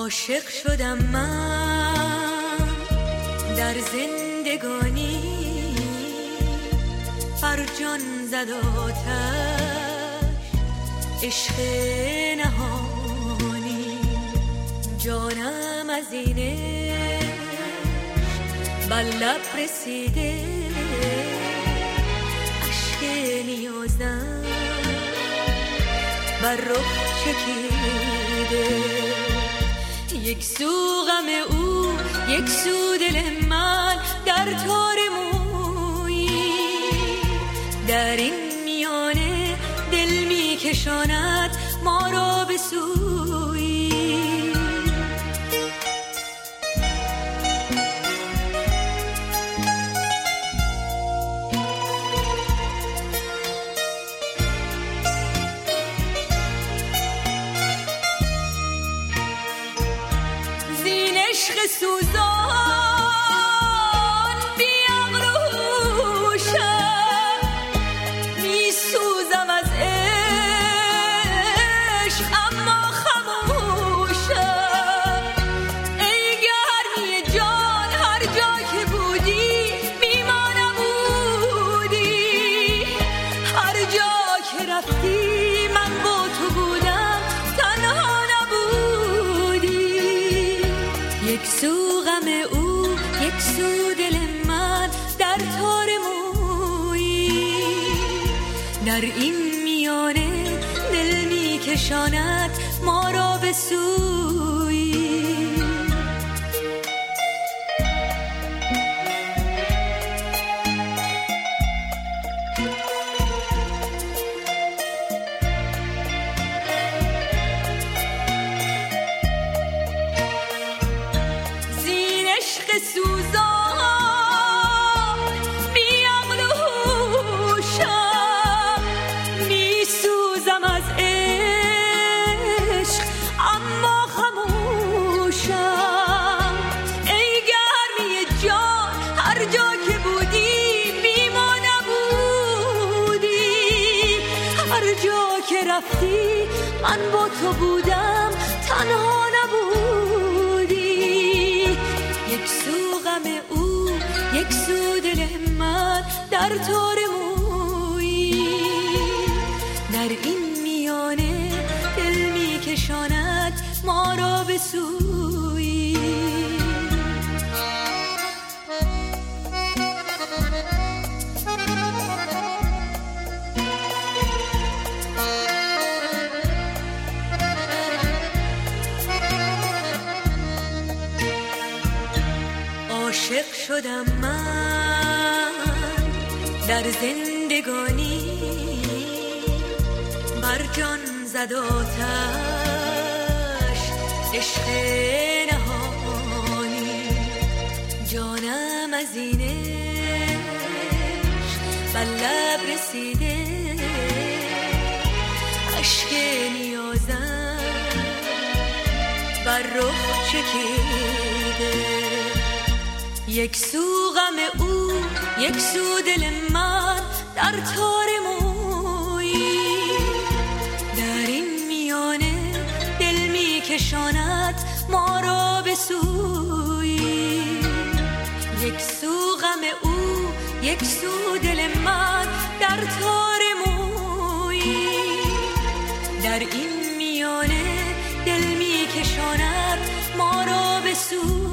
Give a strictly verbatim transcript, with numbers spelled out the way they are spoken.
عاشق شدم من در زندگانی، بر جان زد آتش عشق نهانی. جانم از اینه بر لب رسیده، عشق نیازم بر رخ چکیده. یک سو غم او، یک سو دل من در تار مویی. در این میانه دل می کشاند ما را به سویی. عشق سوزان بی عقل و هوشم، می سوزم از عشق اما خموشم. ای گرمی جان هر جا که بودی بی ما نبودی. هر جا که رفتی من با تو بودم، تنها نبودی. یک سو غم او، یک سو دل من در تار مویی. در این میانه دل می کشاند ما را به سویی. سوزان بی عقل و هوشم، می سوزم از عشق اما خموشم. ای گرمی جان هر جا که بودی بی ما نبودی. هر جا که رفتی من با تو بودم، تنها نبودی. یک سو غم او، یک سو دل من در تار مویی. در این میانه دل می کشاند ما را به سویی. عاشق شدم من در زندگانی، بر جان زد آتش عشق نهانی. جانم از این عشق بر لب رسیده، عشق نیازم بر رخ چکیده. یک سو غم او، یک سو دل من در تار مویی. در این میانه دل می کشاند ما را به سویی. یک سو غم او، یک سو دل من در تار مویی. در این میانه دل می کشاند ما را به سویی.